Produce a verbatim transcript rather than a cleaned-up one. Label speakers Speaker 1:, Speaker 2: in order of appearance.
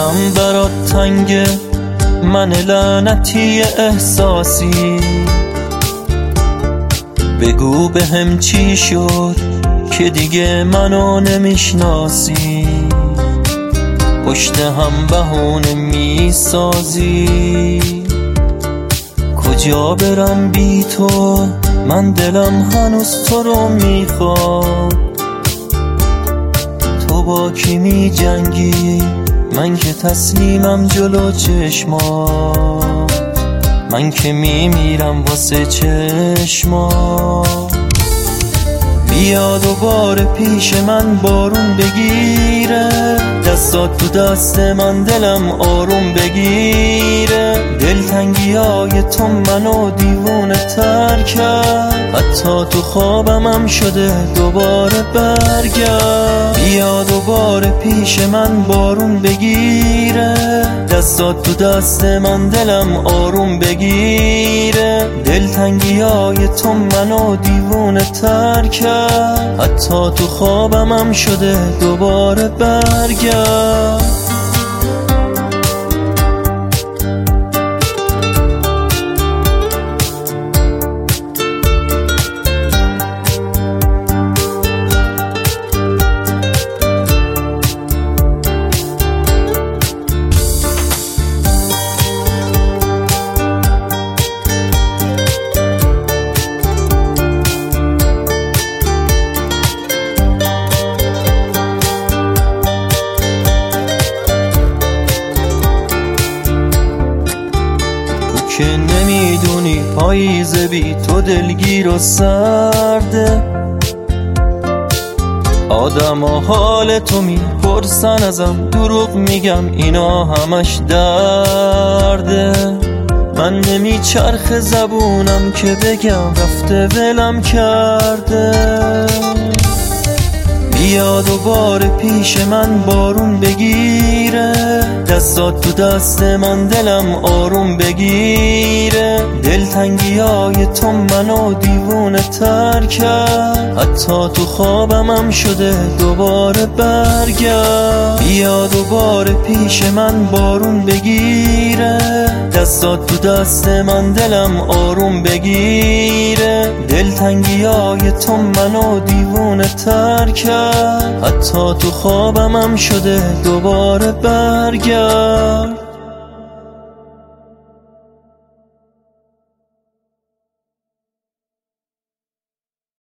Speaker 1: دلم برات تنگه، من لعنتی احساسی. بگو به هم چی شد که دیگه منو نمیشناسی، پشت هم بهونه میسازی. کجا برم بی تو، من دلم هنوز تو رو میخواد. تو با کی می جنگی، من که تسلیمم جلو چشمات. من که میمیرم واسه چشمات. بیا دوباره پیش من بارون بگیره، دستات تو دست من دلم آروم بگیره. دلتنگی های تو منو دیوونه تر کرد، حتی تو خوابم هم شده دوباره برگرد. بیا دوباره پیش من بارون بگیره، دستات تو دست من دلم آروم بگیره. دلتنگی های تو منو دیوونه تر کرد، حتی تو خوابم هم شده دوباره برگرد. که نمیدونی پاییز بی تو دلگیر و سرده. آدم ها حال تو میپرسن ازم، دروغ میگم اینا همش درده. من نمیچرخ زبونم که بگم رفته ولم کرده. بیا دوباره پیش من بارون بگیره، دستات تو دست من دلم آروم بگیره. دلتنگی های تو منو دیوونه تر کرد، حتی تو خوابم هم شده دوباره برگرد. بیا دوباره پیش من بارون بگیره، دستات تو دست من دلم آروم بگیره. دلتنگی های تو منو دیوونه تر کرد، حتی تو خوابم هم شده دوباره برگرد.